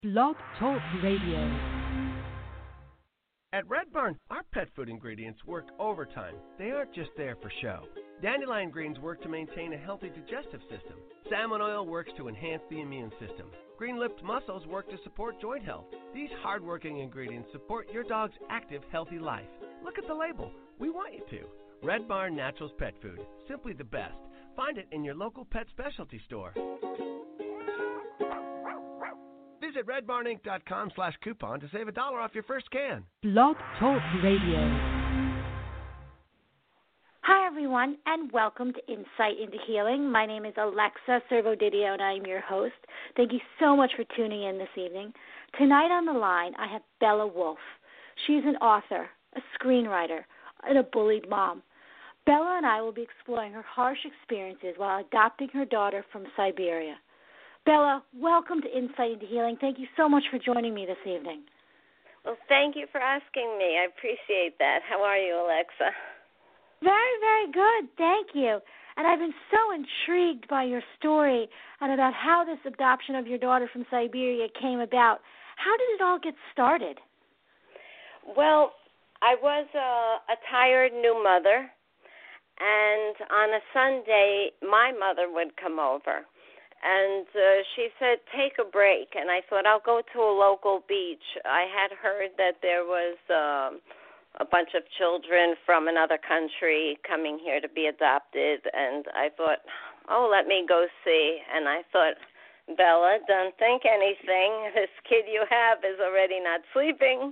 Blog Talk Radio. At Red Barn, our pet food ingredients work overtime. They aren't just there for show. Dandelion greens work to maintain a healthy digestive system. Salmon oil works to enhance the immune system. Green-lipped mussels work to support joint health. These hard-working ingredients support your dog's active, healthy life. Look at the label. We want you to. Red Barn Naturals Pet Food. Simply the best. Find it in your local pet specialty store. Visit redbarninc.com/coupon to save $1 off your first can. Blog Talk Radio. Hi, everyone, and welcome to Insight into Healing. My name is Alexa Servodidio, and I am your host. Thank you so much for tuning in this evening. Tonight on the line, I have Bella Wolf. She's an author, a screenwriter, and a bullied mom. Bella and I will be exploring her harsh experiences while adopting her daughter from Siberia. Bella, welcome to Insight into Healing. Thank you so much for joining me this evening. Well, thank you for asking me. I appreciate that. How are you, Alexa? Very, very good. Thank you. And I've been so intrigued by your story and about how this adoption of your daughter from Siberia came about. How did it all get started? Well, I was a tired new mother, and on a Sunday, my mother would come over. And she said, take a break. And I thought, I'll go to a local beach. I had heard that there was a bunch of children from another country coming here to be adopted. And I thought, let me go see. And I thought, Bella, don't think anything. This kid you have is already not sleeping.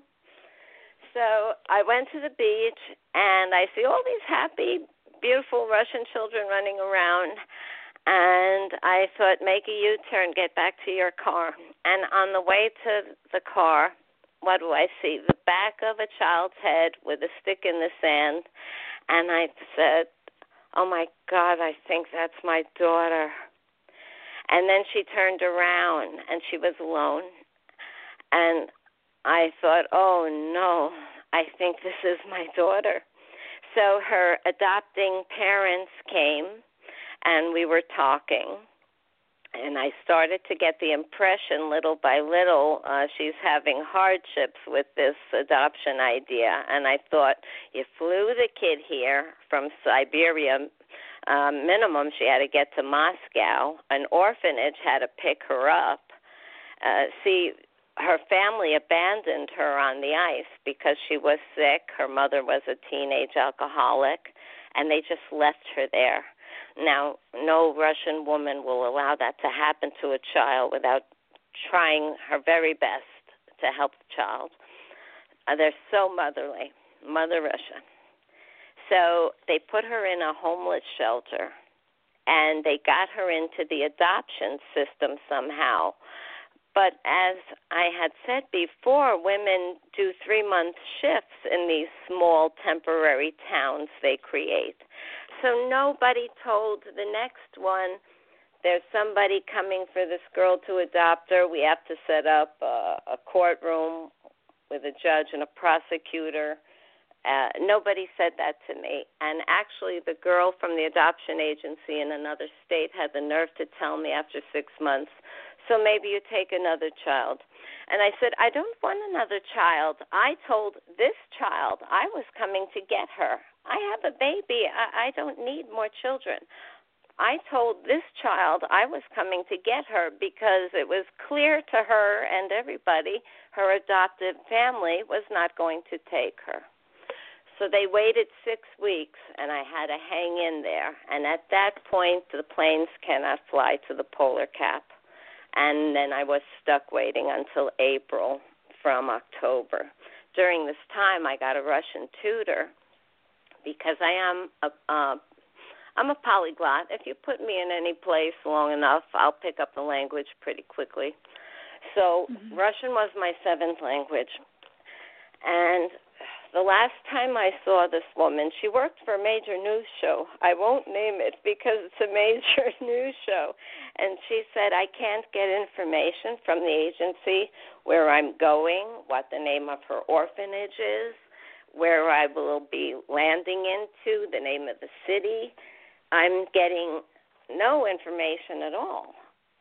So I went to the beach, and I see all these happy, beautiful Russian children running around. And I thought, make a U-turn, get back to your car. And on the way to the car, what do I see? The back of a child's head with a stick in the sand. And I said, oh, my God, I think that's my daughter. And then she turned around, and she was alone. And I thought, oh, no, I think this is my daughter. So her adopting parents came, and we were talking, and I started to get the impression little by little she's having hardships with this adoption idea. And I thought, you flew the kid here from Siberia, minimum she had to get to Moscow. An orphanage had to pick her up. Her family abandoned her on the ice because she was sick. Her mother was a teenage alcoholic, and they just left her there. Now, no Russian woman will allow that to happen to a child without trying her very best to help the child. They're so motherly, Mother Russia. So they put her in a homeless shelter, and they got her into the adoption system somehow. But as I had said before, women do 3-month shifts in these small temporary towns they create. So nobody told the next one, there's somebody coming for this girl to adopt her. We have to set up a courtroom with a judge and a prosecutor. Nobody said that to me. And actually, the girl from the adoption agency in another state had the nerve to tell me after 6 months, so maybe you take another child. And I said, I don't want another child. I told this child I was coming to get her. I have a baby. I don't need more children. I told this child I was coming to get her because it was clear to her and everybody her adoptive family was not going to take her. So they waited 6 weeks, and I had to hang in there. And at that point, the planes cannot fly to the polar cap. And then I was stuck waiting until April from October. During this time, I got a Russian tutor because I'm a polyglot. If you put me in any place long enough, I'll pick up the language pretty quickly. So Russian was my 7th language. And the last time I saw this woman, she worked for a major news show. I won't name it because it's a major news show. And she said, I can't get information from the agency where I'm going, what the name of her orphanage is, where I will be landing into, the name of the city. I'm getting no information at all.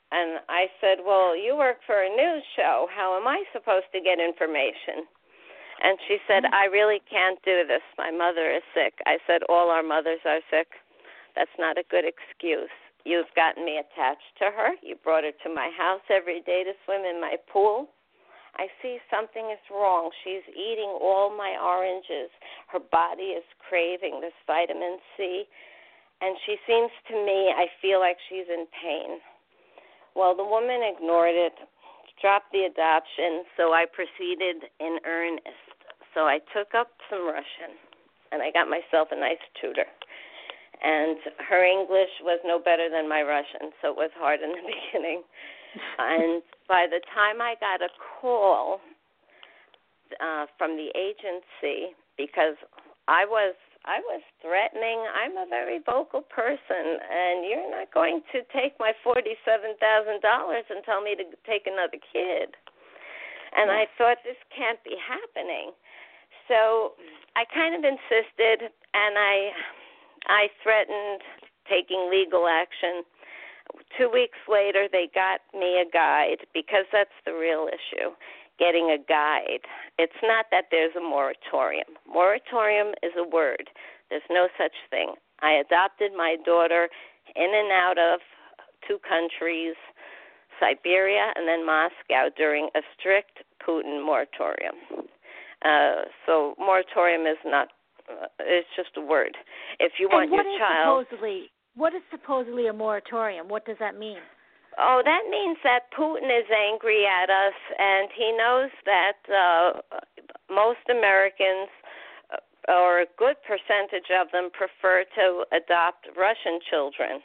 And I said, well, you work for a news show. How am I supposed to get information? And she said, I really can't do this. My mother is sick. I said, all our mothers are sick. That's not a good excuse. You've gotten me attached to her. You brought her to my house every day to swim in my pool. I see something is wrong. She's eating all my oranges. Her body is craving this vitamin C. And she seems to me, I feel like she's in pain. Well, the woman ignored it, dropped the adoption, so I proceeded in earnest. So I took up some Russian, and I got myself a nice tutor. And her English was no better than my Russian, so it was hard in the beginning. And by the time I got a call from the agency, because I was threatening. I'm a very vocal person, and you're not going to take my $47,000 and tell me to take another kid. And I thought, this can't be happening. So I kind of insisted, and I threatened taking legal action. 2 weeks later, they got me a guide, because that's the real issue. Getting a guide. It's not that there's a moratorium. Moratorium is a word. There's no such thing. I adopted my daughter in and out of 2 countries, Siberia and then Moscow, during a strict Putin moratorium. So moratorium is not, it's just a word. If you want your child... What is supposedly a moratorium? What does that mean? Oh, that means that Putin is angry at us, and he knows that most Americans, or a good percentage of them, prefer to adopt Russian children.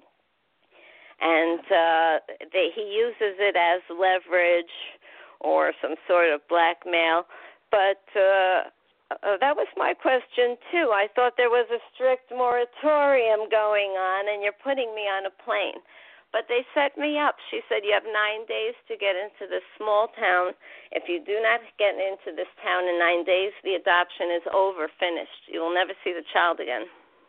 And he uses it as leverage or some sort of blackmail. But that was my question, too. I thought there was a strict moratorium going on, and you're putting me on a plane. But they set me up. She said, you have 9 days to get into this small town. If you do not get into this town in 9 days, the adoption is over, finished. You will never see the child again.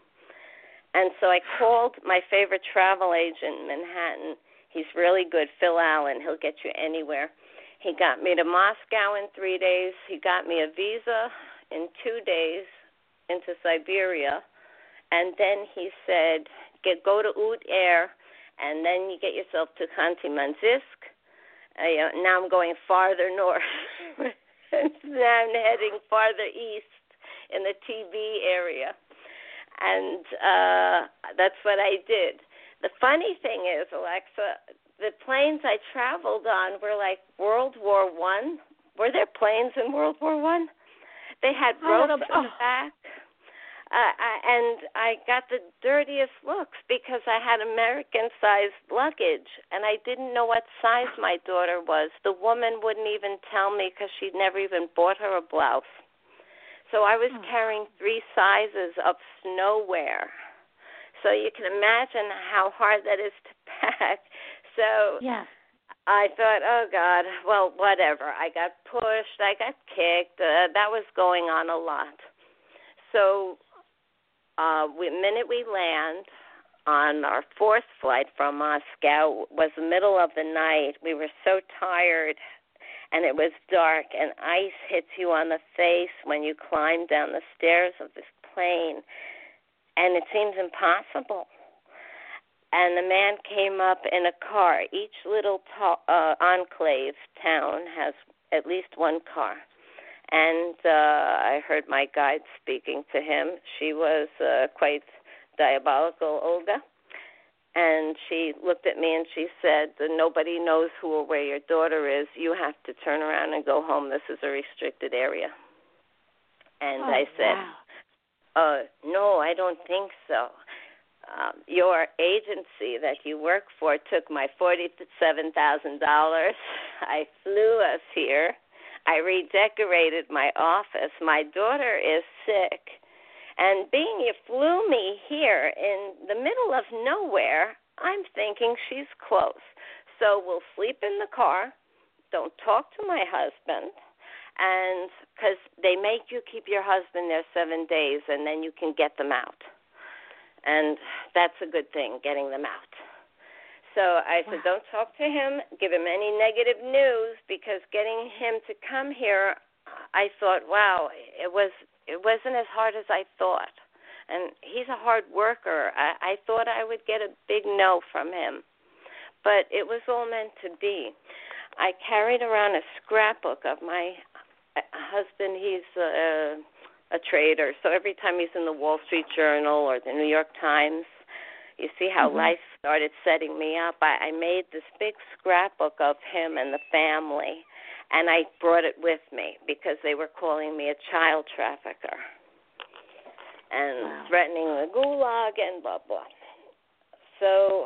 And so I called my favorite travel agent in Manhattan. He's really good, Phil Allen. He'll get you anywhere. He got me to Moscow in 3 days. He got me a visa in 2 days into Siberia. And then he said, go to Ut Air, and then you get yourself to Khanty-Mansisk. Now I'm going farther north. Now I'm heading farther east in the TB area. And that's what I did. The funny thing is, Alexa, the planes I traveled on were like World War I. Were there planes in World War I? They had ropes in the back. And I got the dirtiest looks because I had American-sized luggage, and I didn't know what size my daughter was. The woman wouldn't even tell me because she'd never even bought her a blouse. So I was carrying 3 sizes of snowwear. So you can imagine how hard that is to pack. So yeah. I thought, oh, God, well, whatever. I got pushed. I got kicked. That was going on a lot. So the minute we land on our 4th flight from Moscow was the middle of the night. We were so tired, and it was dark, and ice hits you on the face when you climb down the stairs of this plane, and it seems impossible. And the man came up in a car. Each little enclave town has at least one car. And I heard my guide speaking to him. She was quite diabolical, Olga. And she looked at me and she said, nobody knows who or where your daughter is. You have to turn around and go home. This is a restricted area. And I said, no, I don't think so. Your agency that you work for took my $47,000. I flew us here. I redecorated my office. My daughter is sick. And being you flew me here in the middle of nowhere, I'm thinking she's close. So we'll sleep in the car. Don't talk to my husband. And because they make you keep your husband there 7 days, and then you can get them out. And that's a good thing, getting them out. So I said, don't talk to him, give him any negative news, because getting him to come here, I thought, wow, it wasn't as hard as I thought. And he's a hard worker. I thought I would get a big no from him. But it was all meant to be. I carried around a scrapbook of my husband. He's a trader. So every time he's in the Wall Street Journal or the New York Times, you see how life started setting me up. I made this big scrapbook of him and the family, and I brought it with me because they were calling me a child trafficker and threatening the gulag and blah, blah. So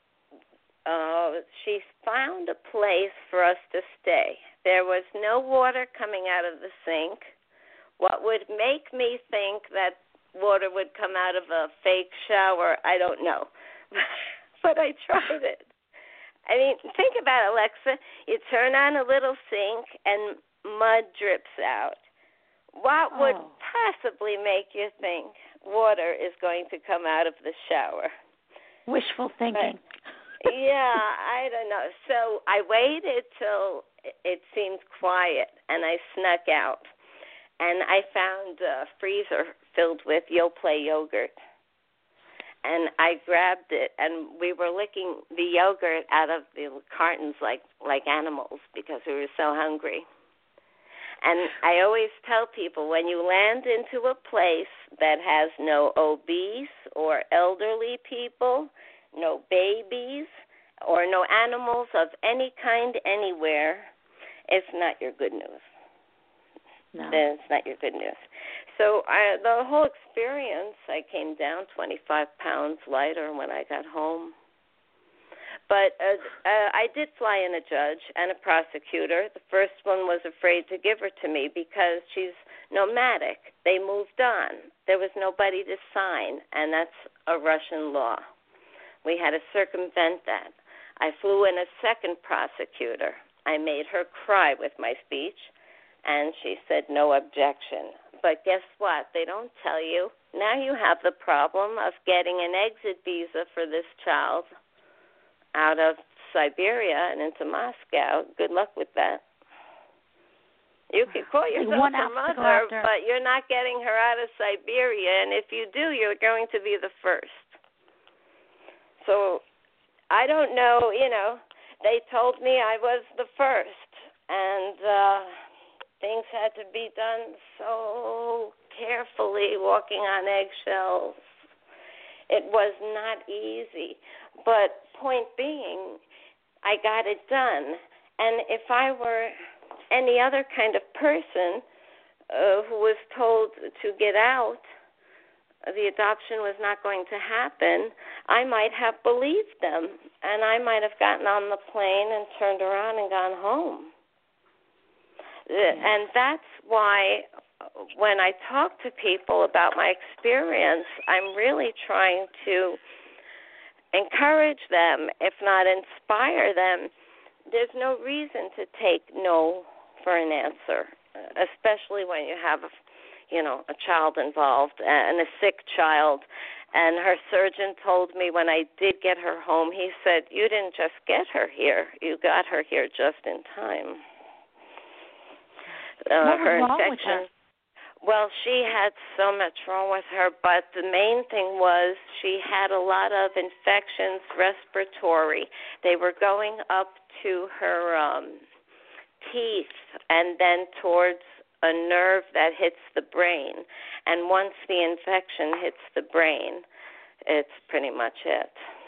she found a place for us to stay. There was no water coming out of the sink. What would make me think that water would come out of a fake shower, I don't know. But I tried it. I mean, think about it, Alexa. You turn on a little sink and mud drips out. What would possibly make you think water is going to come out of the shower? Wishful thinking. Yeah, I don't know. So I waited till it seemed quiet, and I snuck out. And I found a freezer filled with Yoplait yogurt. And I grabbed it, and we were licking the yogurt out of the cartons like animals because we were so hungry. And I always tell people, when you land into a place that has no obese or elderly people, no babies, or no animals of any kind anywhere, it's not your good news. No. Then it's not your good news. So the whole experience, I came down 25 pounds lighter when I got home. But I did fly in a judge and a prosecutor. The first one was afraid to give her to me because she's nomadic. They moved on. There was nobody to sign, and that's a Russian law. We had to circumvent that. I flew in a second prosecutor. I made her cry with my speech, and she said no objection. But guess what? They don't tell you. Now you have the problem of getting an exit visa for this child out of Siberia and into Moscow. Good luck with that. You could call yourself a mother, but you're not getting her out of Siberia, and if you do, you're going to be the first. So I don't know, they told me I was the first, and things had to be done so carefully, walking on eggshells. It was not easy. But point being, I got it done. And if I were any other kind of person who was told to get out, the adoption was not going to happen, I might have believed them, and I might have gotten on the plane and turned around and gone home. And that's why when I talk to people about my experience, I'm really trying to encourage them, if not inspire them. There's no reason to take no for an answer, especially when you have a child involved and a sick child. And her surgeon told me when I did get her home, he said, you didn't just get her here, you got her here just in time. What was her wrong infection. With her? Well, she had so much wrong with her, but the main thing was she had a lot of infections, respiratory. They were going up to her teeth and then towards a nerve that hits the brain. And once the infection hits the brain, it's pretty much it.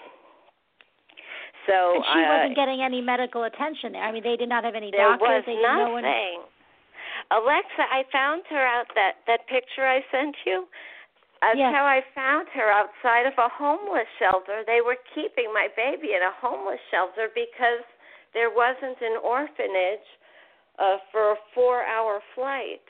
So and she wasn't getting any medical attention there. I mean, they did not have any doctors. There was they didn't know nothing. Alexa, I found her out, that picture I sent you. That's how I found her, outside of a homeless shelter. They were keeping my baby in a homeless shelter because there wasn't an orphanage for a 4-hour flight.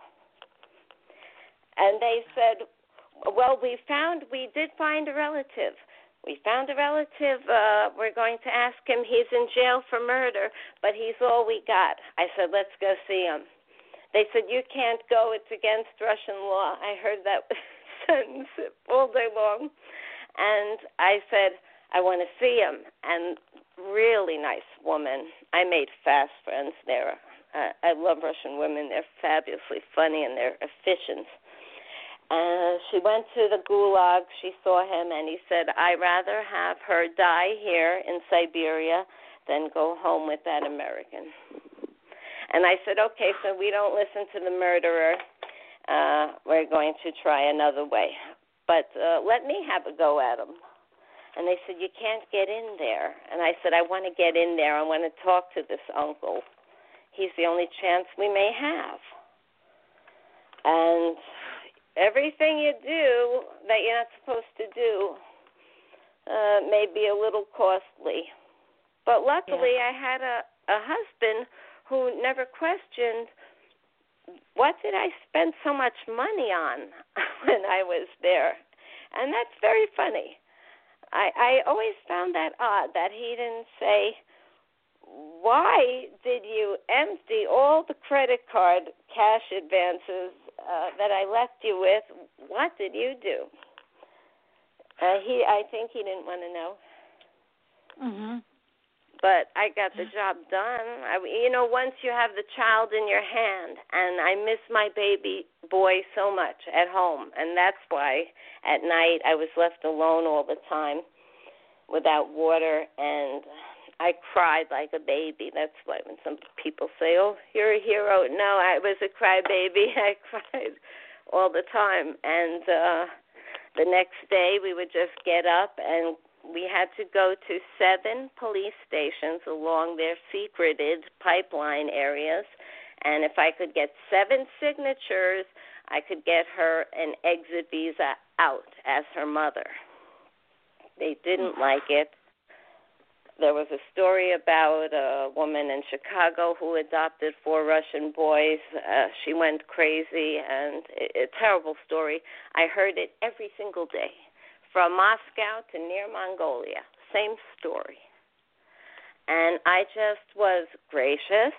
And they said, well, we did find a relative. We found a relative. We're going to ask him. He's in jail for murder, but he's all we got. I said, let's go see him. They said, you can't go. It's against Russian law. I heard that sentence all day long. And I said, I want to see him. And really nice woman. I made fast friends there. I love Russian women. They're fabulously funny and they're efficient. She went to the Gulag. She saw him, and he said, I'd rather have her die here in Siberia than go home with that American. And I said, okay, so we don't listen to the murderer. We're going to try another way. But let me have a go at him. And they said, you can't get in there. And I said, I want to get in there. I want to talk to this uncle. He's the only chance we may have. And everything you do that you're not supposed to do may be a little costly. But luckily, I had a husband who never questioned, what did I spend so much money on when I was there? And that's very funny. I always found that odd that he didn't say, why did you empty all the credit card cash advances that I left you with? What did you do? I think he didn't want to know. Mhm. But I got the job done. Once you have the child in your hand, and I miss my baby boy so much at home, and that's why at night I was left alone all the time without water, and I cried like a baby. That's why when some people say, oh, you're a hero. No, I was a crybaby. I cried all the time. And the next day we would just get up, and we had to go to 7 police stations along their secreted pipeline areas. And if I could get 7 signatures, I could get her an exit visa out as her mother. They didn't like it. There was a story about a woman in Chicago who adopted 4 Russian boys. She went crazy, and a terrible story. I heard it every single day, from Moscow to near Mongolia. Same story. And I just was gracious.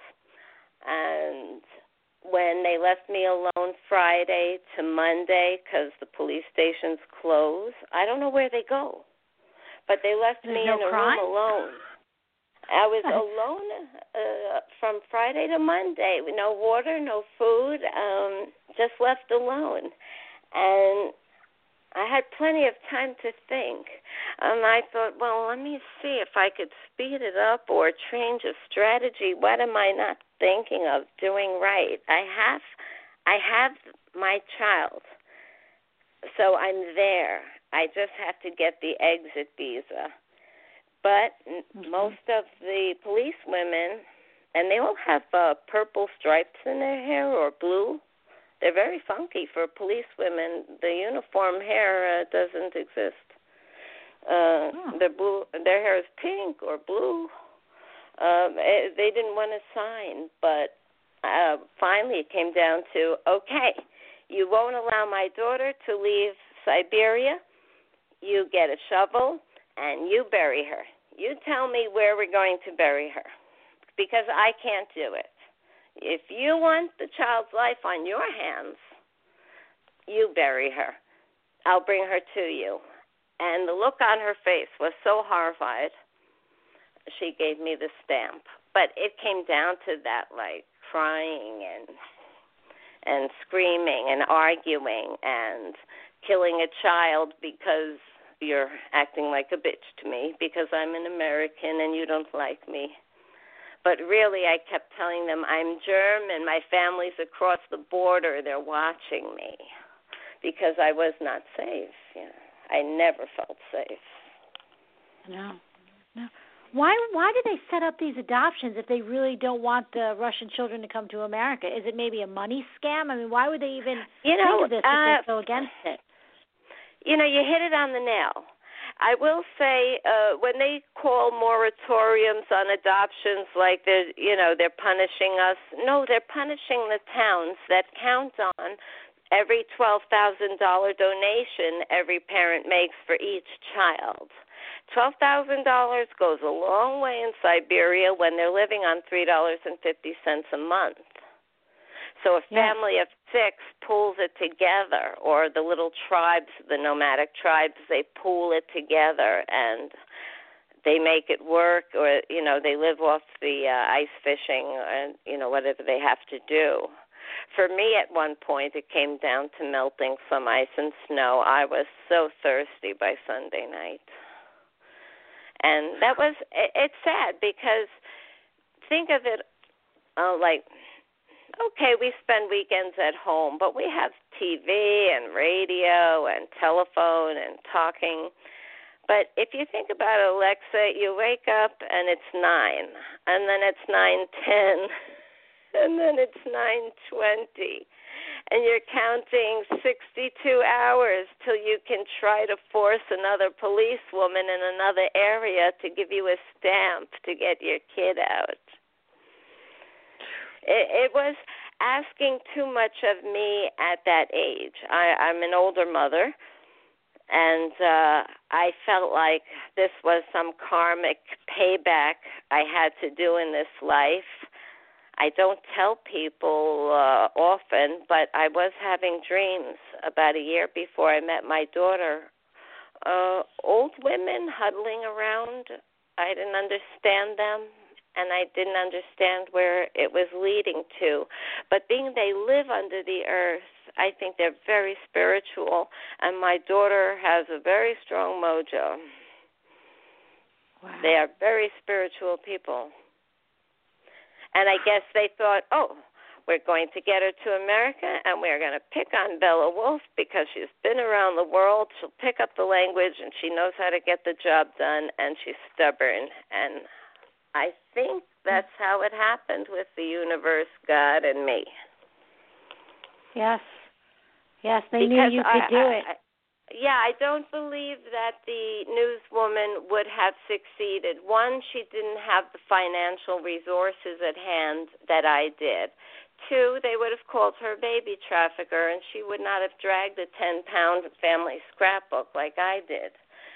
And when they left me alone Friday to Monday, because the police stations close, I don't know where they go. But they left me in a room alone. I was alone from Friday to Monday. No water, no food, just left alone. And I had plenty of time to think. And I thought, well, let me see if I could speed it up or change a strategy. What am I not thinking of doing right? I have my child, so I'm there. I just have to get the exit visa. But most of the police women, and they all have purple stripes in their hair or blue. They're very funky for police women. The uniform hair doesn't exist. Their hair is pink or blue. They didn't want to sign, but finally it came down to, okay, you won't allow my daughter to leave Siberia. You get a shovel, and you bury her. You tell me where we're going to bury her, because I can't do it. If you want the child's life on your hands, you bury her. I'll bring her to you. And the look on her face was so horrified, she gave me the stamp. But it came down to that, like crying and screaming and arguing and killing a child because you're acting like a bitch to me because I'm an American and you don't like me. But really, I kept telling them I'm German, my family's across the border, they're watching me because I was not safe. I never felt safe. No. Why do they set up these adoptions if they really don't want the Russian children to come to America? Is it maybe a money scam? I mean, why would they even think of this if they're so against it? You hit it on the nail. I will say when they call moratoriums on adoptions like they're punishing us, no, they're punishing the towns that count on every $12,000 donation every parent makes for each child. $12,000 goes a long way in Siberia when they're living on $3.50 a month. So a family of 6 pulls it together, or the little tribes, the nomadic tribes, they pool it together and they make it work, or, they live off the ice fishing and, whatever they have to do. For me, at one point, it came down to melting some ice and snow. I was so thirsty by Sunday night. And it's sad because think of it okay, we spend weekends at home, but we have TV and radio and telephone and talking. But if you think about it, Alexa, you wake up and it's 9, and then it's 9:10, and then it's 9:20, and you're counting 62 hours till you can try to force another policewoman in another area to give you a stamp to get your kid out. It was asking too much of me at that age. I'm an older mother, and I felt like this was some karmic payback I had to do in this life. I don't tell people often, but I was having dreams about a year before I met my daughter. Old women huddling around. I didn't understand them, and I didn't understand where it was leading to. But being they live under the earth, I think they're very spiritual, and my daughter has a very strong mojo. Wow. They are very spiritual people. And I guess they thought, we're going to get her to America, and we're going to pick on Bella Wolf because she's been around the world. She'll pick up the language, and she knows how to get the job done, and she's stubborn. And I think that's how it happened with the universe, God, and me. Yes, they knew you could do it. I don't believe that the newswoman would have succeeded. One, she didn't have the financial resources at hand that I did. 2, they would have called her a baby trafficker, and she would not have dragged a 10-pound family scrapbook like I did.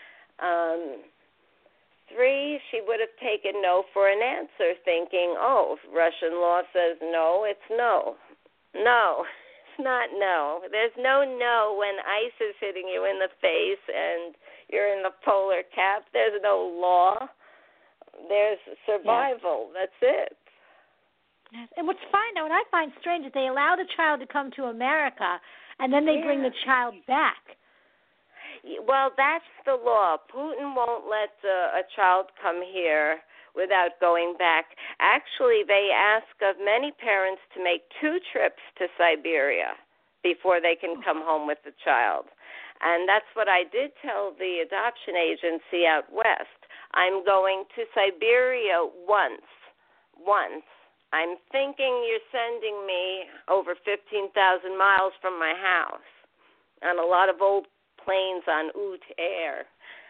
3, she would have taken no for an answer, thinking, if Russian law says no, it's no. No. Not no. There's no when ice is hitting you in the face and you're in the polar cap. There's no law. There's survival. Yes. That's it. Yes. And what I find strange is they allow the child to come to America and then they bring the child back. Well, that's the law. Putin won't let a child come here without going back. Actually, they ask of many parents to make 2 trips to Siberia before they can come home with the child. And that's what I did tell the adoption agency out west. I'm going to Siberia once. I'm thinking you're sending me over 15,000 miles from my house on a lot of old planes on Ut Air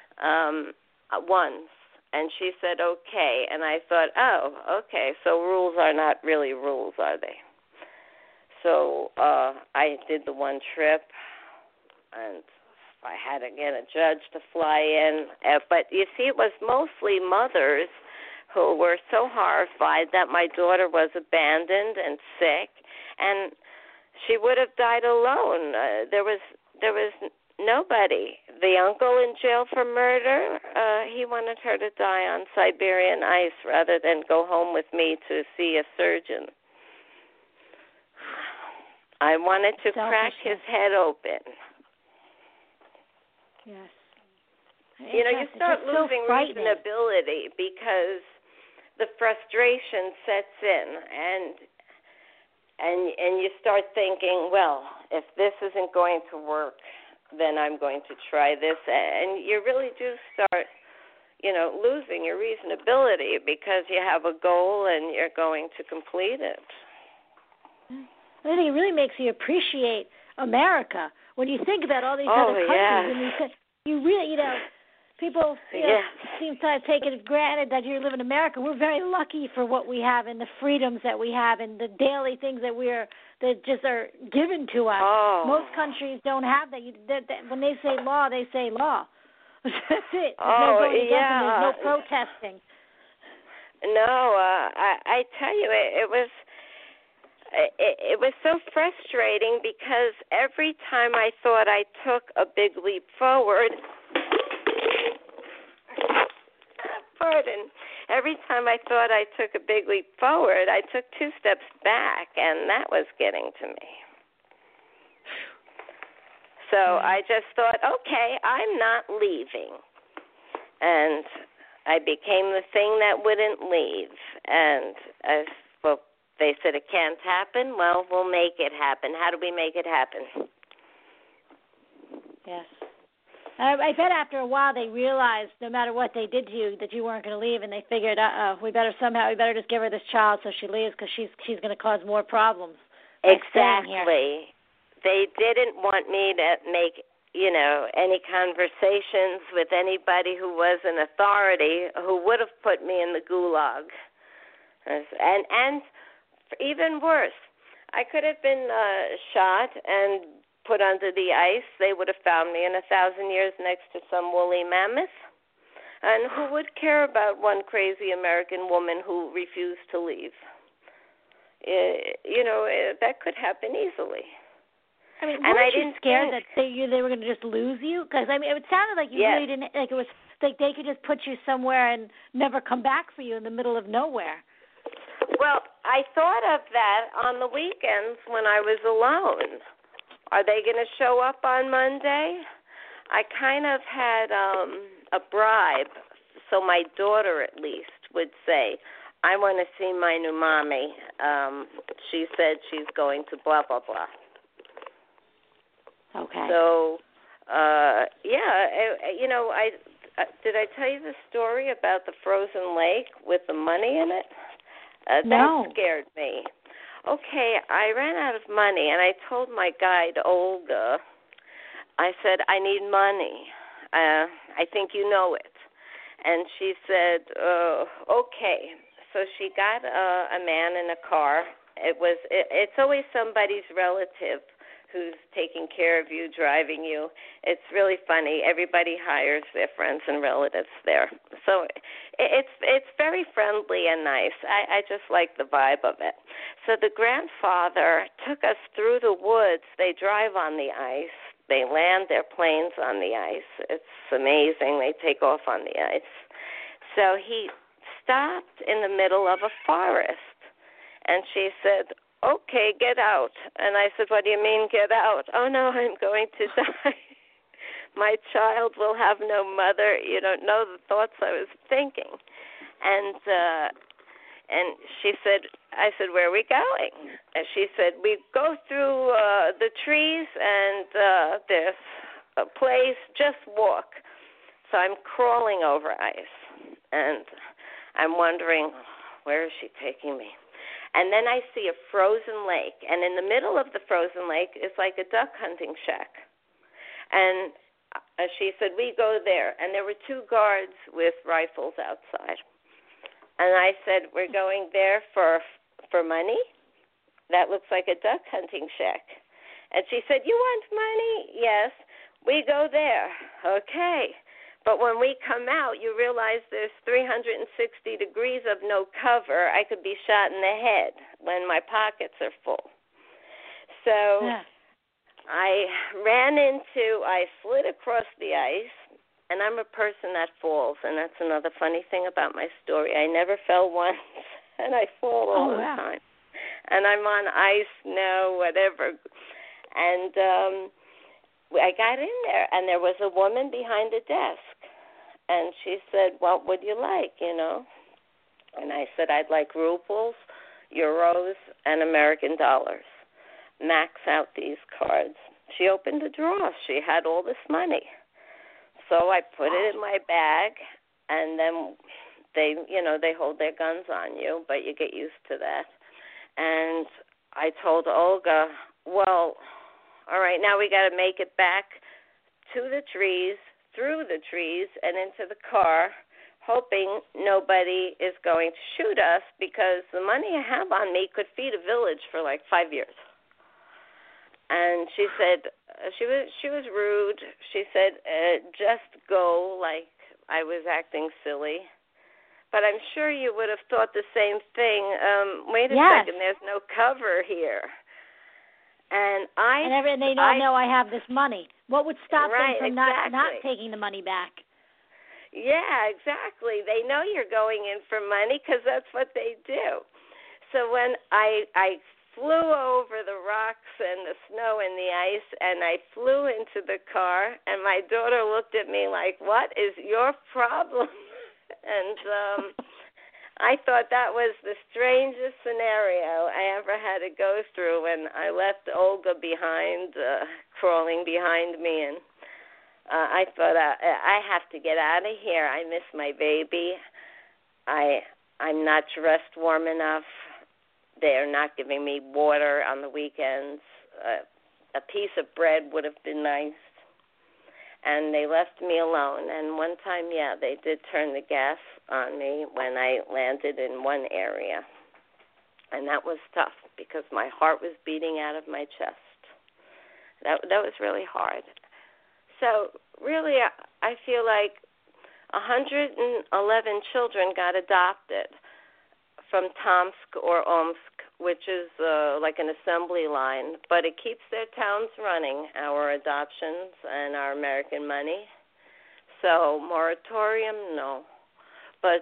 once. And she said, okay. And I thought, okay, so rules are not really rules, are they? So I did the 1 trip, and I had to get a judge to fly in. But you see, it was mostly mothers who were so horrified that my daughter was abandoned and sick, and she would have died alone. There was nobody. The uncle in jail for murder, he wanted her to die on Siberian ice rather than go home with me to see a surgeon. I wanted to crack his head open. Yes. You start losing reasonability because the frustration sets in, and you start thinking, well, if this isn't going to work, then I'm going to try this. And you really do start, losing your reasonability because you have a goal and you're going to complete it. I think it really makes you appreciate America when you think about all these other countries. And you really, people seem to take it for granted that you live in America. We're very lucky for what we have and the freedoms that we have and the daily things that just are given to us. Most countries don't have that. When they say law, they say law. That's it. There's no going against them. There's no protesting. No, I tell you, it it was so frustrating because every time I thought I took a big leap forward, every time I thought I took a big leap forward, I took 2 steps back, and that was getting to me. So I just thought, okay, I'm not leaving. And I became the thing that wouldn't leave. And they said it can't happen. Well, we'll make it happen. How do we make it happen? Yes. I bet after a while they realized no matter what they did to you that you weren't going to leave, and they figured, we better just give her this child so she leaves because she's going to cause more problems. Exactly. They didn't want me to make, any conversations with anybody who was an authority who would have put me in the gulag. And even worse, I could have been shot and put under the ice. They would have found me in 1,000 years next to some woolly mammoth. And who would care about one crazy American woman who refused to leave? That could happen easily. I mean, weren't you scared that they were going to just lose you? Because, it sounded like you really didn't, like it was like they could just put you somewhere and never come back for you in the middle of nowhere. Well, I thought of that on the weekends when I was alone. Are they going to show up on Monday? I kind of had a bribe, so my daughter at least would say, I want to see my new mommy. She said she's going to blah, blah, blah. Okay. So, did I tell you the story about the frozen lake with the money in it? No. That scared me. Okay, I ran out of money, and I told my guide, Olga, I said, I need money. I think you know it. And she said, okay. So she got a man in a car. It's always somebody's relative who's taking care of you, driving you. It's really funny. Everybody hires their friends and relatives there. So it's very friendly and nice. I just like the vibe of it. So the grandfather took us through the woods. They drive on the ice. They land their planes on the ice. It's amazing. They take off on the ice. So he stopped in the middle of a forest, and she said, okay, get out. And I said, what do you mean, get out? Oh, no, I'm going to die. My child will have no mother. You don't know the thoughts I was thinking. And she said, I said, where are we going? And she said, we go through the trees, and there's a place, just walk. So I'm crawling over ice, and I'm wondering, where is she taking me? And then I see a frozen lake, and in the middle of the frozen lake is like a duck hunting shack. And she said, we go there. And there were 2 guards with rifles outside. And I said, we're going there for money? That looks like a duck hunting shack. And she said, you want money? Yes. We go there. Okay. But when we come out, you realize there's 360 degrees of no cover. I could be shot in the head when my pockets are full. So I slid across the ice, and I'm a person that falls, and that's another funny thing about my story. I never fell once, and I fall all the time. And I'm on ice, snow, whatever. And I got in there, and there was a woman behind the desk. And she said, what would you like, And I said, I'd like rubles, euros, and American dollars. Max out these cards. She opened a drawer. She had all this money. So I put it in my bag, and then they hold their guns on you, but you get used to that. And I told Olga, well, all right, now we got to make it back to the trees, through the trees, and into the car, hoping nobody is going to shoot us because the money I have on me could feed a village for like 5 years. And she said, she was rude. She said, just go, like I was acting silly. But I'm sure you would have thought the same thing. Wait a Yes. second, there's no cover here. And they don't know I have this money. What would stop them from exactly. not taking the money back? Yeah, exactly. They know you're going in for money because that's what they do. So when I flew over the rocks and the snow and the ice, and I flew into the car, and my daughter looked at me like, "What is your problem?" And I thought that was the strangest scenario I ever had to go through when I left Olga behind, crawling behind me, and I thought, I have to get out of here. I miss my baby. I'm not dressed warm enough. They're not giving me water on the weekends. A piece of bread would have been nice. And they left me alone. And one time, they did turn the gas on me when I landed in one area. And that was tough because my heart was beating out of my chest. That was really hard. So really, I feel like 111 children got adopted from Tomsk or Omsk, which is like an assembly line, but it keeps their towns running, our adoptions and our American money. So moratorium, no. But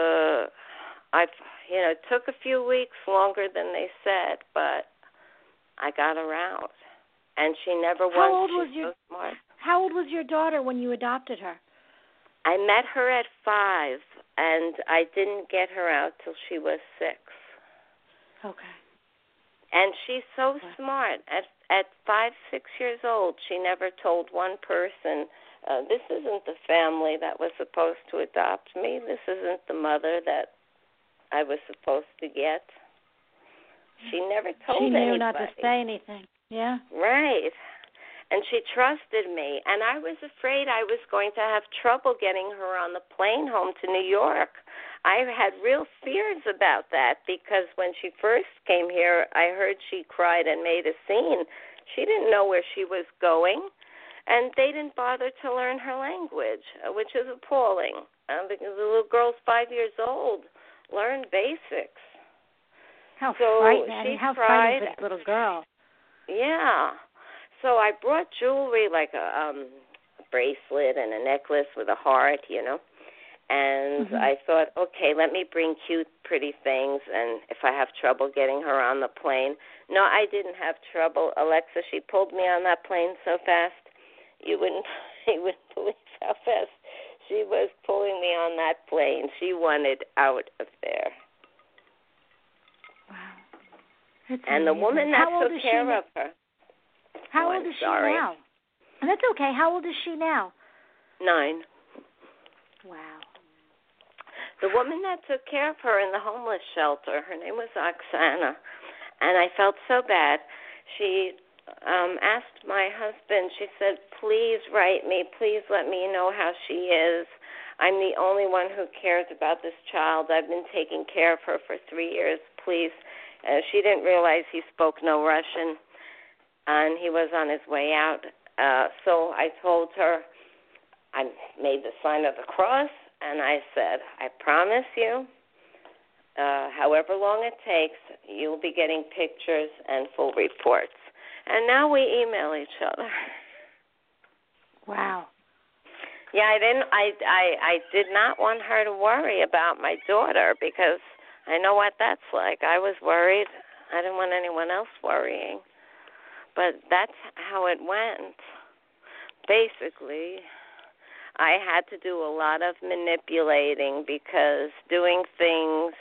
it took a few weeks longer than they said, but I got around. And she never was so smart. How old was your daughter when you adopted her? I met her at 5, and I didn't get her out till she was 6. Okay. And she's so smart. At 5, 6 years old, she never told one person, this isn't the family that was supposed to adopt me. This isn't the mother that I was supposed to get. She never told anybody. She knew not to say anything. Yeah. Right. And she trusted me. And I was afraid I was going to have trouble getting her on the plane home to New York. I had real fears about that because when she first came here, I heard she cried and made a scene. She didn't know where she was going, and they didn't bother to learn her language, which is appalling because the little girl's 5 years old. Learn basics. How frightening. How frightening for this little girl. Yeah. So I brought jewelry like a bracelet and a necklace with a heart, And I thought, okay, let me bring cute, pretty things, and if I have trouble getting her on the plane. No, I didn't have trouble. Alexa, she pulled me on that plane so fast, you wouldn't believe how fast she was pulling me on that plane. She wanted out of there. Wow. That's and amazing. The woman that took care of her. How old is she now? And that's okay. How old is she now? 9. Wow. The woman that took care of her in the homeless shelter, her name was Oksana, and I felt so bad. She asked my husband, she said, please write me, please let me know how she is. I'm the only one who cares about this child. I've been taking care of her for 3 years, please. She didn't realize he spoke no Russian, and he was on his way out. So I told her, I made the sign of the cross, and I said, I promise you, however long it takes, you'll be getting pictures and full reports. And now we email each other. Wow. Yeah, I did not want her to worry about my daughter because I know what that's like. I was worried. I didn't want anyone else worrying. But that's how it went. Basically, I had to do a lot of manipulating because doing things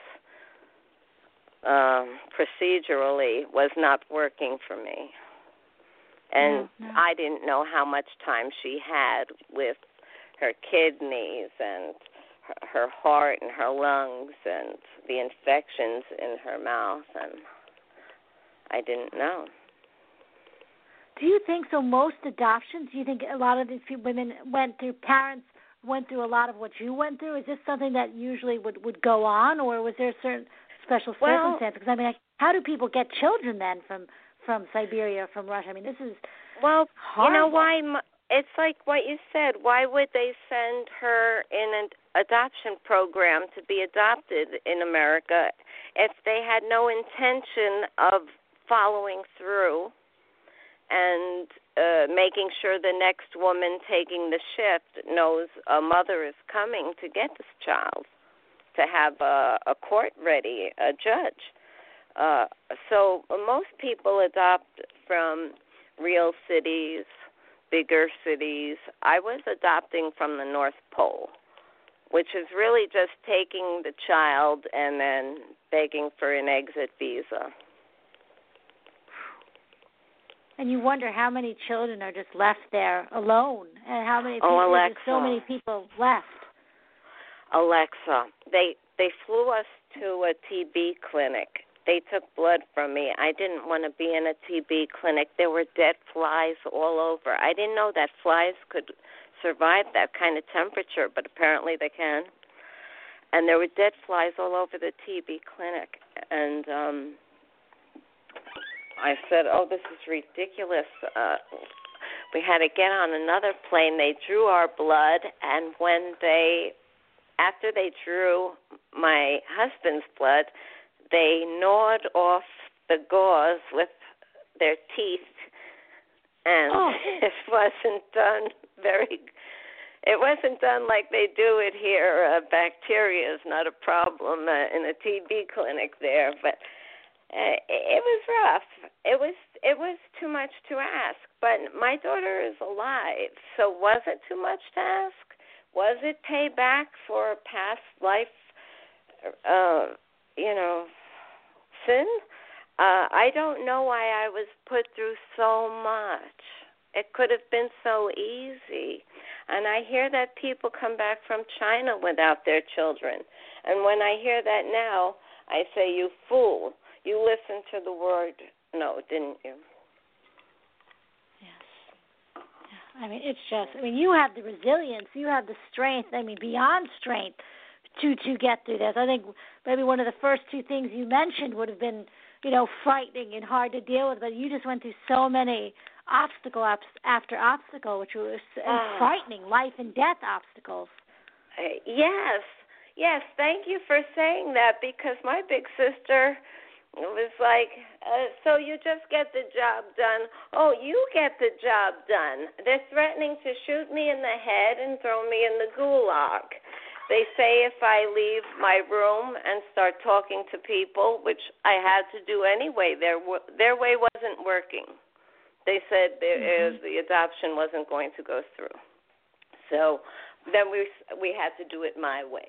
procedurally was not working for me. And I didn't know how much time she had with her kidneys and her heart and her lungs and the infections in her mouth, and I didn't know. Do you think so? Most adoptions, do you think a lot of these women parents went through a lot of what you went through? Is this something that usually would go on, or was there a certain special circumstance? Because, how do people get children then from Siberia, from Russia? This is horrible. You know why? it's like what you said. Why would they send her in an adoption program to be adopted in America if they had no intention of following through and making sure the next woman taking the shift knows a mother is coming to get this child, to have a court ready, a judge. So most people adopt from real cities, bigger cities. I was adopting from the North Pole, which is really just taking the child and then begging for an exit visa. And you wonder how many children are just left there alone, and how many people, Alexa. there's so many people left. Alexa, they flew us to a TB clinic. They took blood from me. I didn't want to be in a TB clinic. There were dead flies all over. I didn't know that flies could survive that kind of temperature, but apparently they can. And there were dead flies all over the TB clinic. And I said, oh, this is ridiculous. We had to get on another plane. They drew our blood, and after they drew my husband's blood, they gnawed off the gauze with their teeth, and it wasn't done like they do it here. Bacteria is not a problem in a TB clinic there, but it was rough. It was too much to ask, but my daughter is alive, so was it too much to ask? Was it payback for a past life, sin? I don't know why I was put through so much. It could have been so easy. And I hear that people come back from China without their children. And when I hear that now, I say, you fool. You listened to the word no, didn't you? Yes. You have the resilience, you have the strength, beyond strength to get through this. I think maybe one of the first two things you mentioned would have been, frightening and hard to deal with, but you just went through so many obstacle after obstacle, which was frightening, life and death obstacles. Yes, thank you for saying that, because my big sister was like, so you just get the job done. Oh, you get the job done. They're threatening to shoot me in the head and throw me in the gulag. They say if I leave my room and start talking to people, which I had to do anyway, their way wasn't working. They said the adoption wasn't going to go through. So then we had to do it my way.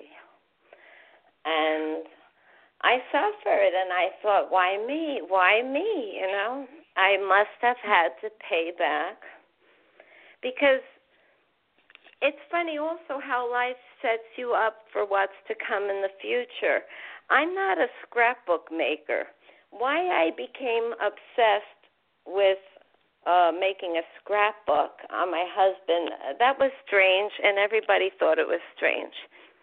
And I suffered, and I thought, why me? Why me? I must have had to pay back. Because it's funny also how life sets you up for what's to come in the future. I'm not a scrapbook maker. Why I became obsessed with making a scrapbook on my husband, that was strange, and everybody thought it was strange.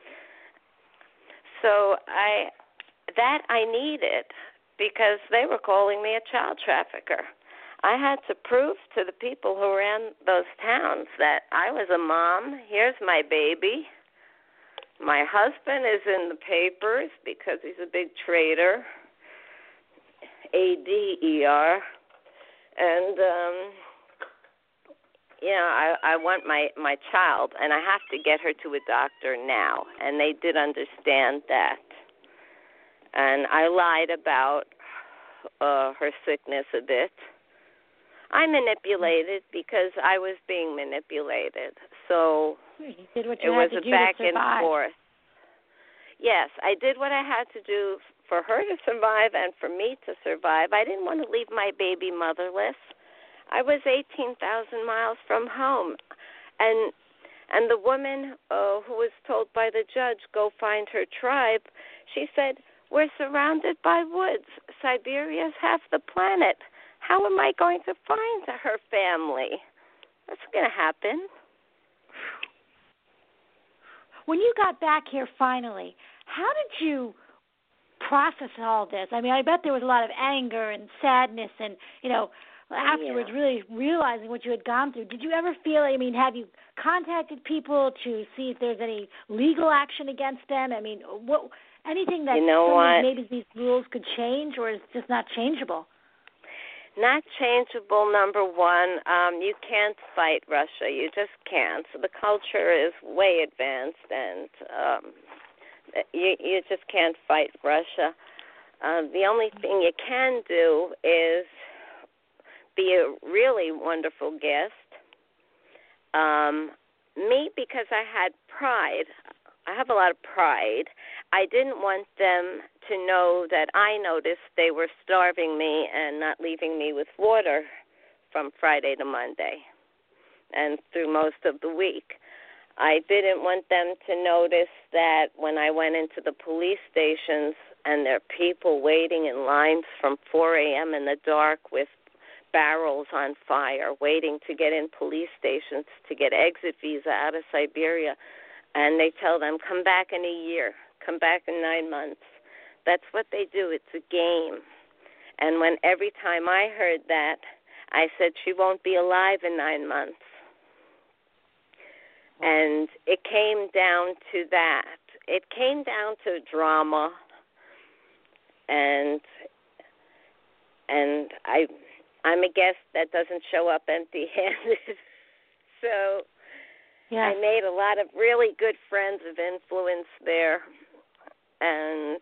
So I needed, because they were calling me a child trafficker. I had to prove to the people who ran those towns that I was a mom. Here's my baby. My husband is in the papers because he's a big trader, ADER. And, I want my child, and I have to get her to a doctor now. And they did understand that. And I lied about her sickness a bit. I manipulated because I was being manipulated. So you did what it you was had to a do back to and forth. Yes, I did what I had to do for her to survive and for me to survive. I didn't want to leave my baby motherless. I was 18,000 miles from home. And the woman who was told by the judge, go find her tribe, she said, we're surrounded by woods. Siberia's half the planet. How am I going to find her family? That's going to happen. When you got back here finally, how did you process all this? I bet there was a lot of anger and sadness and, afterwards, really realizing what you had gone through. Did you ever feel, have you contacted people to see if there's any legal action against them? Anything that maybe these rules could change, or is just not changeable? Not changeable, number one. You can't fight Russia. You just can't. So the culture is way advanced, and you just can't fight Russia. The only thing you can do is be a really wonderful guest. Me, because I had pride, I have a lot of pride, I didn't want them to know that I noticed they were starving me and not leaving me with water from Friday to Monday and through most of the week. I didn't want them to notice that when I went into the police stations and there are people waiting in lines from 4 a.m. in the dark with barrels on fire, waiting to get in police stations to get exit visa out of Siberia, and they tell them, come back in a year, come back in 9 months. That's what they do. It's a game. And when every time I heard that, I said, she won't be alive in 9 months. And it came down to that. It came down to drama, and I'm a guest that doesn't show up empty-handed. So I made a lot of really good friends of influence there, and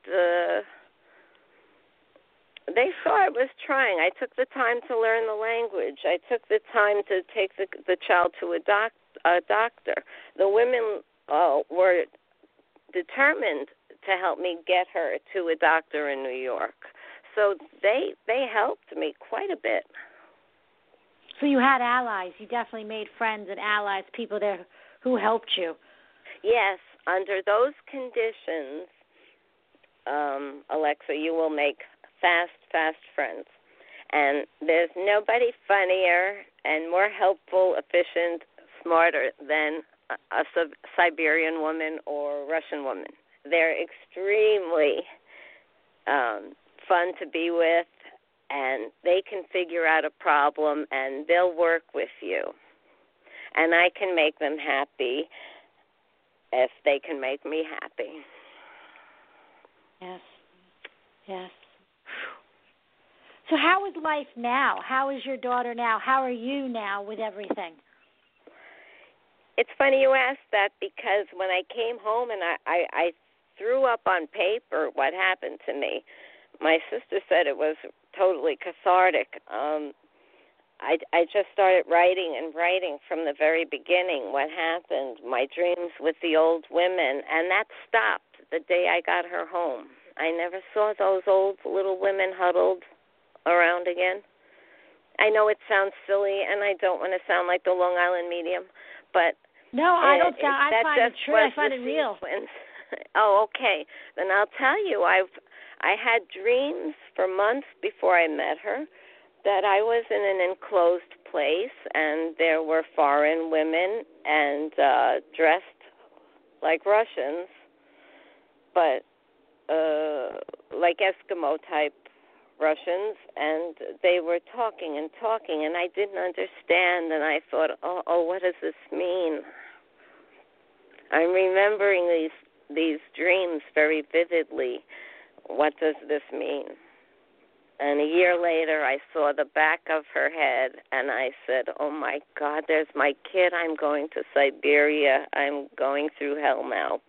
they saw I was trying. I took the time to learn the language. I took the time to take the child to a doctor. The women were determined to help me get her to a doctor in New York. So they helped me quite a bit. So you had allies. You definitely made friends and allies, people there who helped you. Yes, under those conditions, Alexa, you will make fast friends. And there's nobody funnier and more helpful, efficient, smarter than a Siberian woman or Russian woman. They're extremely fun to be with, and they can figure out a problem, and they'll work with you. And I can make them happy if they can make me happy. Yes. So how is life now? How is your daughter now? How are you now with everything? It's funny you ask that, because when I came home and I threw up on paper what happened to me, my sister said it was totally cathartic. I just started writing from the very beginning what happened, my dreams with the old women, and that stopped the day I got her home. I never saw those old little women huddled around again. I know it sounds silly, and I don't want to sound like the Long Island medium, but no, I don't sound. I find it true. I find it real. Oh, okay. Then I'll tell you, I had dreams for months before I met her that I was in an enclosed place, and there were foreign women and dressed like Russians, but like Eskimo-type Russians, and they were talking, and I didn't understand, and I thought, oh, what does this mean? I'm remembering these dreams very vividly. What does this mean? And a year later, I saw the back of her head, and I said, oh, my God, there's my kid. I'm going to Siberia. I'm going through hell now.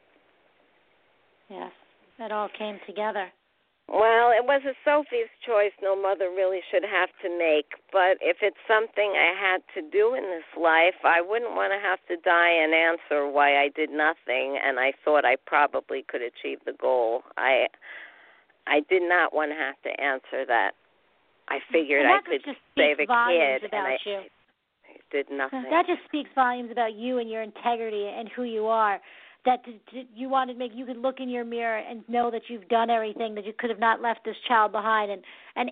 Yes, that all came together. Well, it was a Sophie's choice no mother really should have to make, but if it's something I had to do in this life, I wouldn't want to have to die and answer why I did nothing, and I thought I probably could achieve the goal. I did not want to have to answer that. I figured I could save a kid, and I did nothing. That just speaks volumes about you and your integrity and who you are. That you wanted to make, you could look in your mirror and know that you've done everything, that you could have not left this child behind, and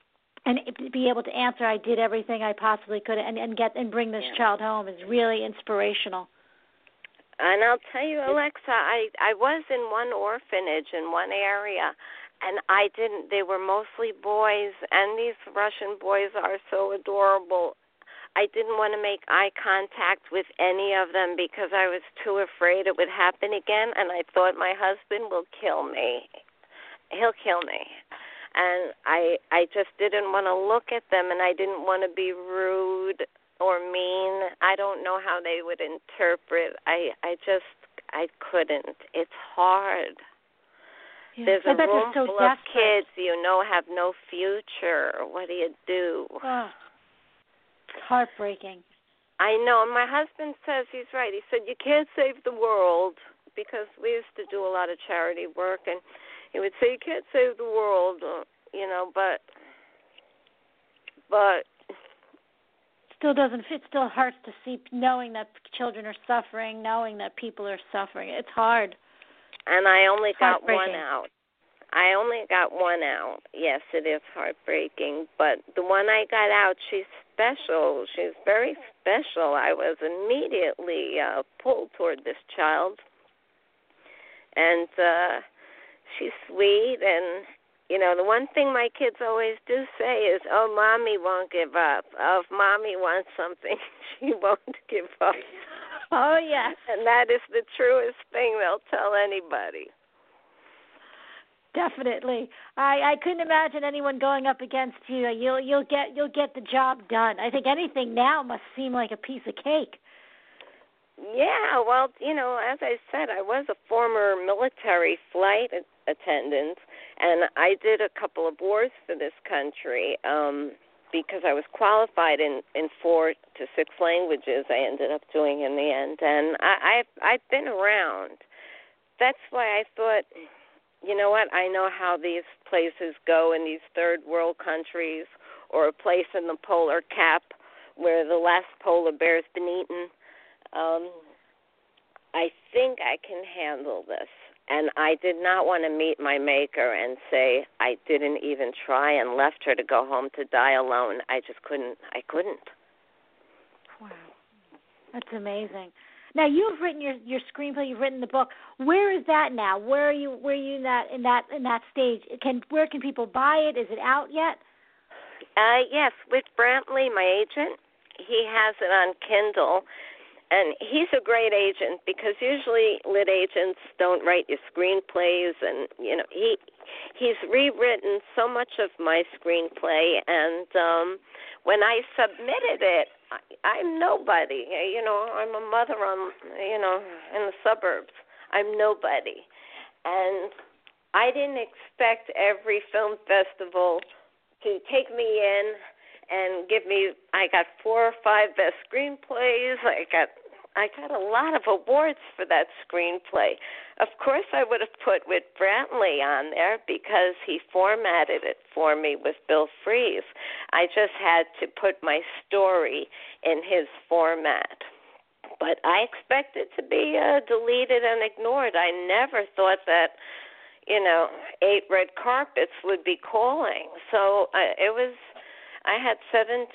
be able to answer, I did everything I possibly could, and bring this child home is really inspirational. And I'll tell you, Alexa, I was in one orphanage in one area, and I didn't. They were mostly boys, and these Russian boys are so adorable. I didn't want to make eye contact with any of them because I was too afraid it would happen again, and I thought my husband will kill me. He'll kill me. And I just didn't want to look at them, and I didn't want to be rude or mean. I don't know how they would interpret. I couldn't. It's hard. Yeah. There's a room so full desperate. of kids have no future. What do you do? Oh, it's heartbreaking. I know. And my husband says, he's right. He said, you can't save the world, because we used to do a lot of charity work, and he would say, you can't save the world, but Still doesn't fit. Still hurts to see, knowing that children are suffering, knowing that people are suffering. It's hard. And I only got one out. Yes, it is heartbreaking. But the one I got out, she's special. She's very special. I was immediately pulled toward this child. And she's sweet. And, the one thing my kids always do say is, oh, Mommy won't give up. Oh, if Mommy wants something, she won't give up. Oh, yes. And that is the truest thing they'll tell anybody. Definitely. I couldn't imagine anyone going up against you. You'll get the job done. I think anything now must seem like a piece of cake. Yeah, well, as I said, I was a former military flight attendant, and I did a couple of wars for this country because I was qualified in 4 to 6 languages. I ended up doing in the end, and I've been around. That's why I thought, you know what, I know how these places go in these third world countries, or a place in the polar cap where the last polar bear's been eaten. I think I can handle this. And I did not want to meet my maker and say I didn't even try and left her to go home to die alone. I just couldn't. I couldn't. Wow. That's amazing. Now, you've written your screenplay, you've written the book. Where is that now? Where are you in that stage? Where can people buy it? Is it out yet? Yes, with Brantley, my agent. He has it on Kindle. And he's a great agent because usually lit agents don't write your screenplays, and he's rewritten so much of my screenplay. And when I submitted it, I'm nobody. I'm a mother in the suburbs. I'm nobody, and I didn't expect every film festival to take me in and give me. I got 4 or 5 best screenplays. I got a lot of awards for that screenplay. Of course, I would have put Whit Brantley on there because he formatted it for me with Bill Fries. I just had to put my story in his format. But I expected to be deleted and ignored. I never thought that, 8 red carpets would be calling. So I had 17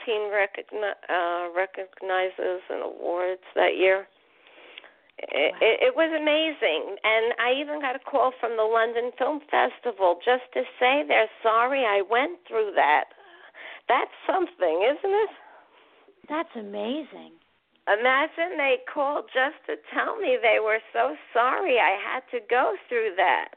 recognizes and awards that year. It was amazing. And I even got a call from the London Film Festival just to say they're sorry I went through that. That's something, isn't it? That's amazing. Imagine they called just to tell me they were so sorry I had to go through that.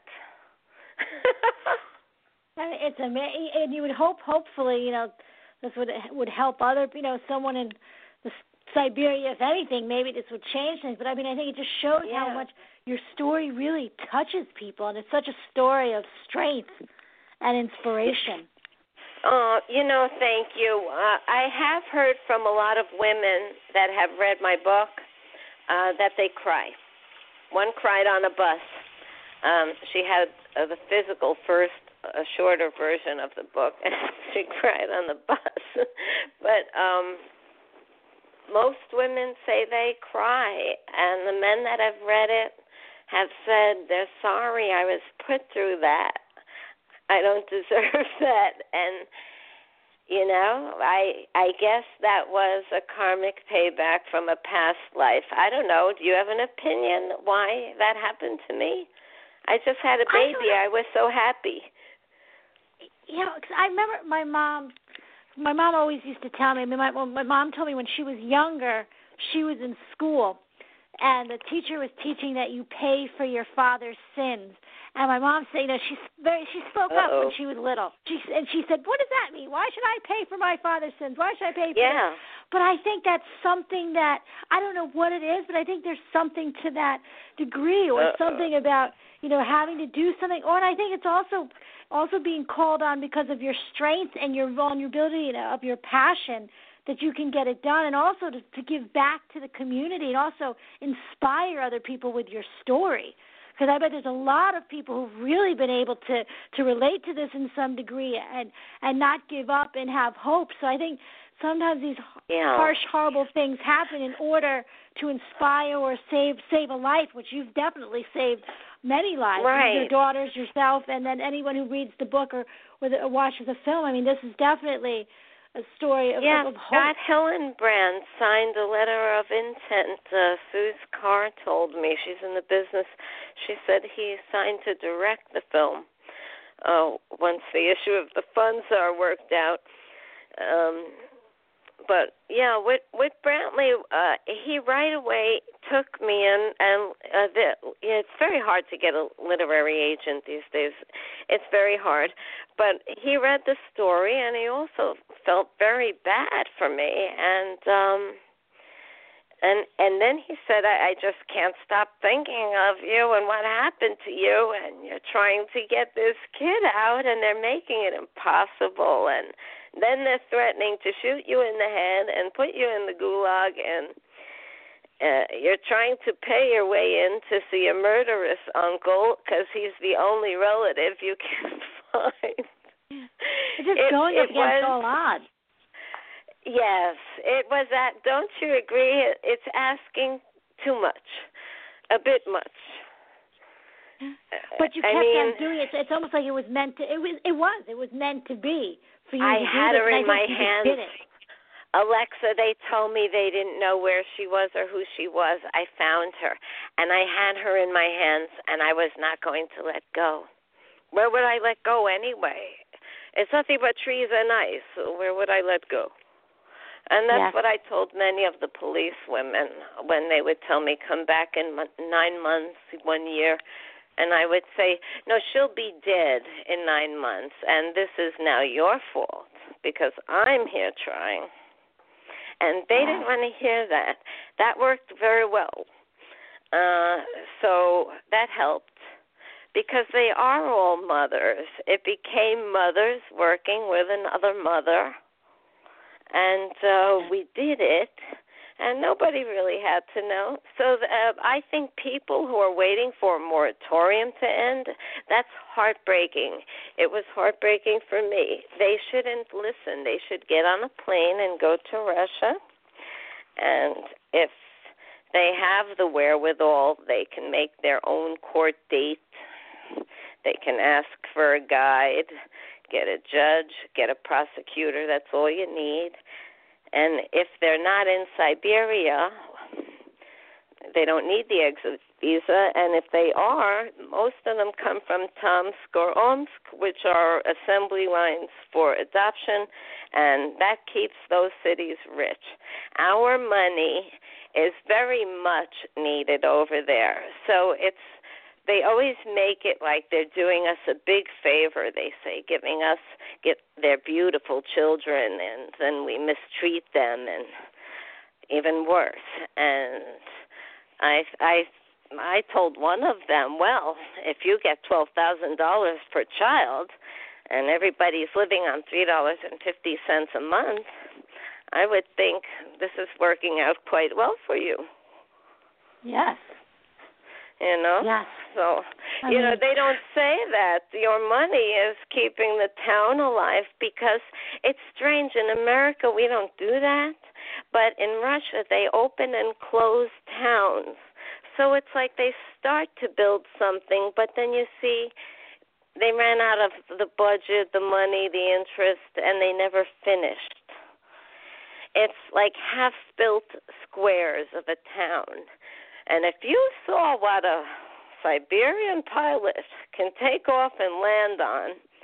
It's amazing. And you would hopefully, this would help other, someone in Siberia, if anything, maybe this would change things. But, I think it just shows how much your story really touches people, and it's such a story of strength and inspiration. Oh, thank you. I have heard from a lot of women that have read my book that they cry. One cried on a bus. She had the physical first, a shorter version of the book, and she cried on the bus. But most women say they cry, and the men that have read it have said they're sorry I was put through that. I don't deserve that. And, I guess that was a karmic payback from a past life. I don't know. Do you have an opinion why that happened to me? I just had a baby. I was so happy. 'cause I remember my mom always used to tell me. I mean, my mom told me when she was younger, she was in school, and the teacher was teaching that you pay for your father's sins. And my mom said, she spoke up when she was little. She said, "What does that mean? Why should I pay for my father's sins? Why should I pay for them?" But I think that's something that I don't know what it is, but I think there's something to that degree, or something about having to do something. Or and I think it's also being called on because of your strength and your vulnerability of your passion, that you can get it done, and also to give back to the community and also inspire other people with your story. Because I bet there's a lot of people who've really been able to relate to this in some degree and not give up and have hope. So I think sometimes these harsh, horrible things happen in order to inspire or save a life, which you've definitely saved many lives. Right. Your daughters, yourself, and then anyone who reads the book or watches the film. I mean, this is definitely a story of hope. Scott Hillenbrand signed a letter of intent. Suze Carr told me, she's in the business. She said he signed to direct the film once the issue of the funds are worked out. But with Brantley, he right away took me in, and it's very hard to get a literary agent these days. It's very hard. But he read the story, and he also felt very bad for me, and then he said, I just can't stop thinking of you and what happened to you, and you're trying to get this kid out, and they're making it impossible, and then they're threatening to shoot you in the head and put you in the gulag, and you're trying to pay your way in to see a murderous uncle because he's the only relative you can find. It's just going up against all odds. Yes, it was that. Don't you agree? It's asking too much, a bit much. But you kept on doing it. It's almost like it was meant to. It was meant to be for you. I to had do her this, in my hands. Alexa, they told me they didn't know where she was or who she was. I found her, and I had her in my hands, and I was not going to let go. Where would I let go anyway? It's nothing but trees and ice. Where would I let go? And that's what I told many of the police women when they would tell me, come back in 9 months, 1 year. And I would say, no, she'll be dead in 9 months, and this is now your fault because I'm here trying. And they didn't want to hear that. That worked very well. So that helped because they are all mothers. It became mothers working with another mother. And we did it, and nobody really had to know. So I think people who are waiting for a moratorium to end, that's heartbreaking. It was heartbreaking for me. They shouldn't listen. They should get on a plane and go to Russia. And if they have the wherewithal, they can make their own court date. They can ask for a guide, get a judge, get a prosecutor. That's all you need. And if they're not in Siberia, they don't need the exit visa. And if they are, most of them come from Tomsk or Omsk, which are assembly lines for adoption, and that keeps those cities rich. Our money is very much needed over there. So they always make it like they're doing us a big favor, they say, get their beautiful children, and then we mistreat them, and even worse. And I told one of them, well, if you get $12,000 per child and everybody's living on $3.50 a month, I would think this is working out quite well for you. Yes. Yes. So, they don't say that your money is keeping the town alive because it's strange. In America, we don't do that. But in Russia, they open and close towns. So it's like they start to build something, but then you see they ran out of the budget, the money, the interest, and they never finished. It's like half-built squares of a town. And if you saw what a Siberian pilot can take off and land on,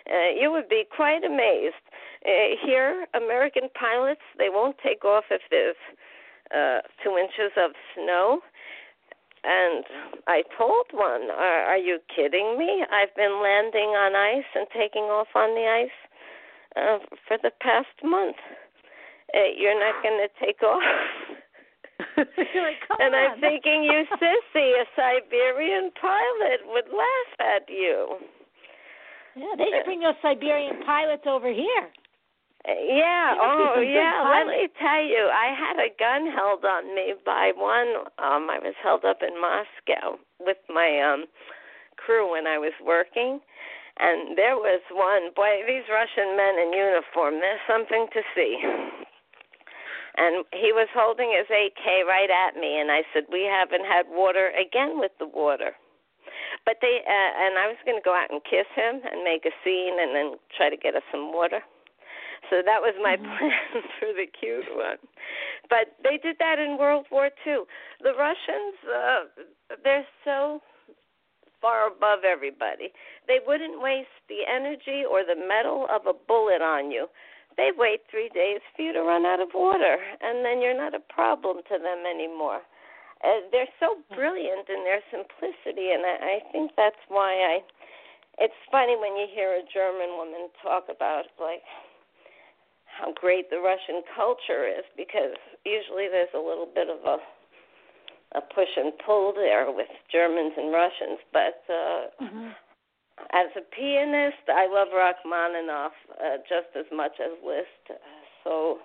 You would be quite amazed. Here, American pilots, they won't take off if there's 2 inches of snow. And I told one, are you kidding me? I've been landing on ice and taking off on the ice for the past month. You're not going to take off? Like, and I'm thinking, you sissy, a Siberian pilot would laugh at you. Yeah, they should bring those Siberian pilots over here. Yeah, let me tell you, I had a gun held on me by one. I was held up in Moscow with my crew when I was working, and there was one. Boy, these Russian men in uniform, they're something to see. And he was holding his AK right at me, and I said, we haven't had water again with the water. But and I was going to go out and kiss him and make a scene and then try to get us some water. So that was my plan for the cute one. But they did that in World War II. The Russians, they're so far above everybody. They wouldn't waste the energy or the metal of a bullet on you. They wait 3 days for you to run out of water, and then you're not a problem to them anymore. They're so brilliant in their simplicity, and I think that's why it's funny when you hear a German woman talk about, like, how great the Russian culture is, because usually there's a little bit of a push and pull there with Germans and Russians. But as a pianist, I love Rachmaninoff just as much as Liszt. So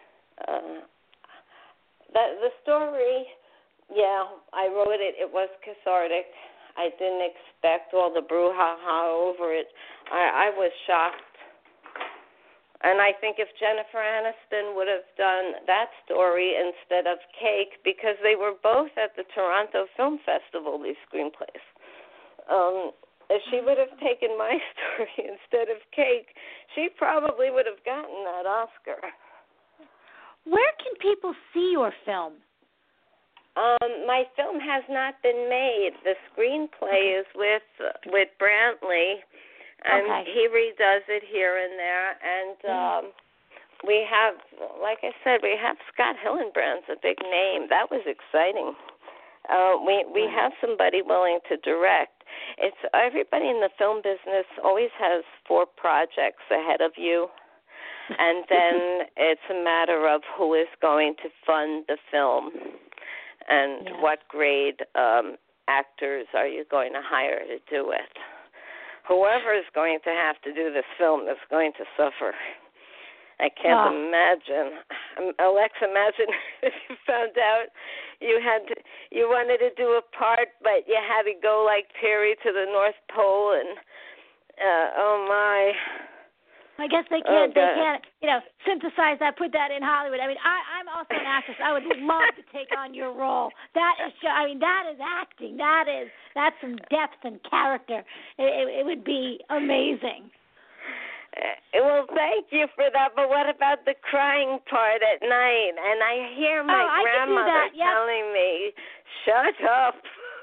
the story, I wrote it. It was cathartic. I didn't expect all the brouhaha over it. I was shocked. And I think if Jennifer Aniston would have done that story instead of Cake, because they were both at the Toronto Film Festival, these screenplays, if she would have taken my story instead of Cake, she probably would have gotten that Oscar. Where can people see your film? My film has not been made. The screenplay is with Brantley. And he redoes it here and there. And we have, like I said, we have Scott Hillenbrand's a big name. That was exciting. We have somebody willing to direct. It's everybody in the film business always has 4 projects ahead of you. And then it's a matter of who is going to fund the film and what grade actors are you going to hire to do it. Whoever is going to have to do this film is going to suffer. I can't imagine. Alexa, imagine if you found out you wanted to do a part, but you had to go like Perry to the North Pole, and oh my. I guess they can't, synthesize that, put that in Hollywood. I mean, I'm also an actress. I would love to take on your role. That is that is acting. That's some depth and character. It would be amazing. Well, thank you for that, but what about the crying part at night? And I hear my grandmother telling me, shut up.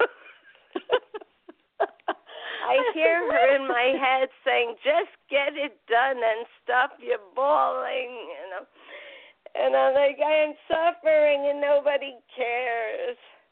I hear her in my head saying, just get it done and stop your bawling, And I'm like, I am suffering and nobody cares.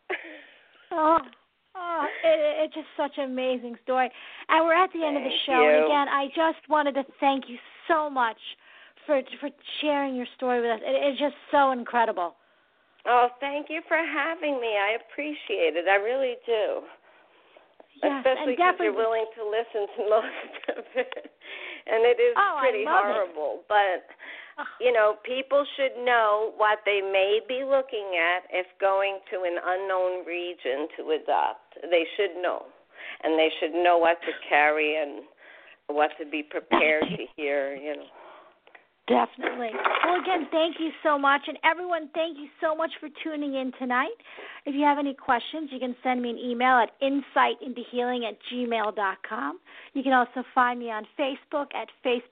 It's just such an amazing story. And we're at the end of the show. You. And again, I just wanted to thank you so much for sharing your story with us. It's just so incredible. Oh, thank you for having me. I appreciate it. I really do. Yes, especially because you're willing to listen to most of it. And it is pretty horrible. But, people should know what they may be looking at if going to an unknown region to adopt. They should know. And they should know what to carry and what to be prepared to hear, Definitely. Well, again, thank you so much. And everyone, thank you so much for tuning in tonight. If you have any questions, you can send me an email at insightintohealing@gmail.com. You can also find me on Facebook at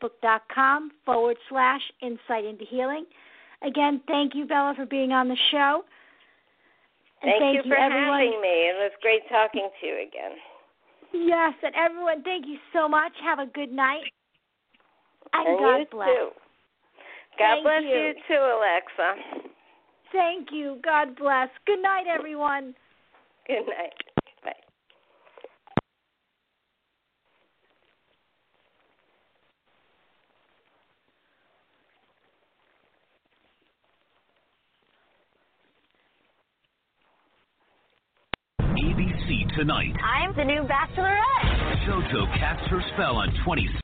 facebook.com/insightintohealing. Again, thank you, Bella, for being on the show. And thank you for everyone. Having me. It was great talking to you again. Yes, and everyone, thank you so much. Have a good night. And God bless. Too. God bless you too, Alexa. Thank you. God bless. Good night, everyone. Good night. Bye. ABC Tonight. I'm the new Bachelorette. JoJo casts her spell on 26